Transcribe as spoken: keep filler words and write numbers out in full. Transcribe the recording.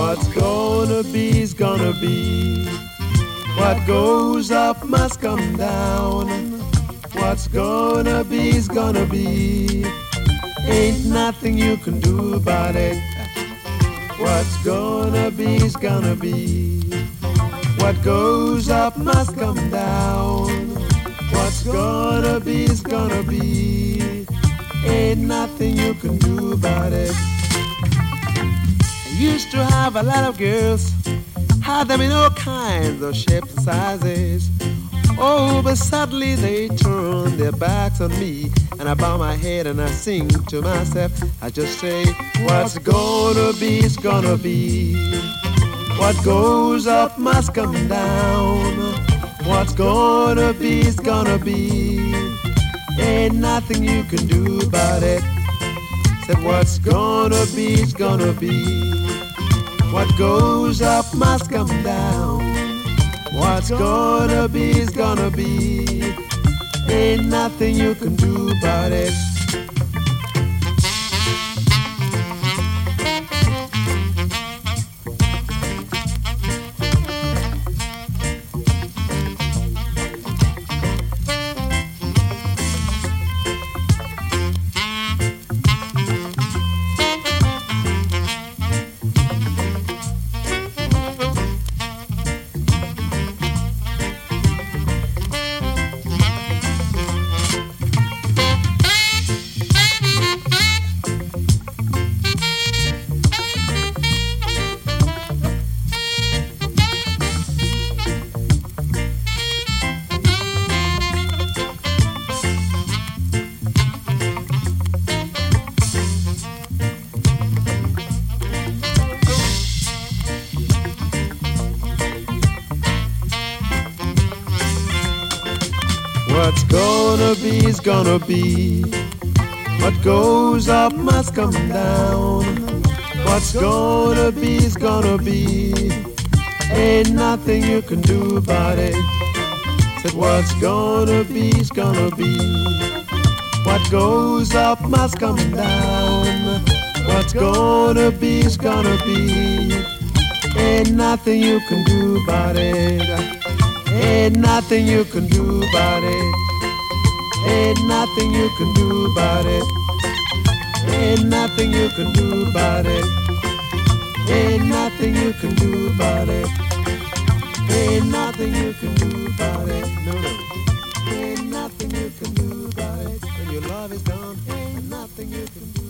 What's gonna be's gonna be. What goes up must come down. What's gonna be's gonna be. Ain't nothing you can do about it. What's gonna be's gonna be. What goes up must come down. What's gonna be's gonna be. Ain't nothing you can do about it. I used to have a lot of girls, had them in all kinds of shapes and sizes. Oh, but suddenly they turn their backs on me, and I bow my head and I sing to myself. I just say, what's gonna be is gonna be. What goes up must come down. What's gonna be is gonna be. Ain't nothing you can do about it. Said what's gonna be is gonna be. What goes up must come down. What's gonna be is gonna be. Ain't nothing you can do about it. What's gonna be is gonna be. What goes up must come down. What's gonna be is gonna be. Ain't nothing you can do about it. Said what's gonna be is gonna be. What goes up must come down. What's gonna be is gonna be. Ain't nothing you can do about it. Ain't nothing you can do about it. Ain't nothing you can do about it. Ain't nothing you can do about it. Ain't nothing you can do about it. Ain't nothing you can do about it. No, no. Ain't nothing you can do about it. When your love is gone, ain't nothing you can do.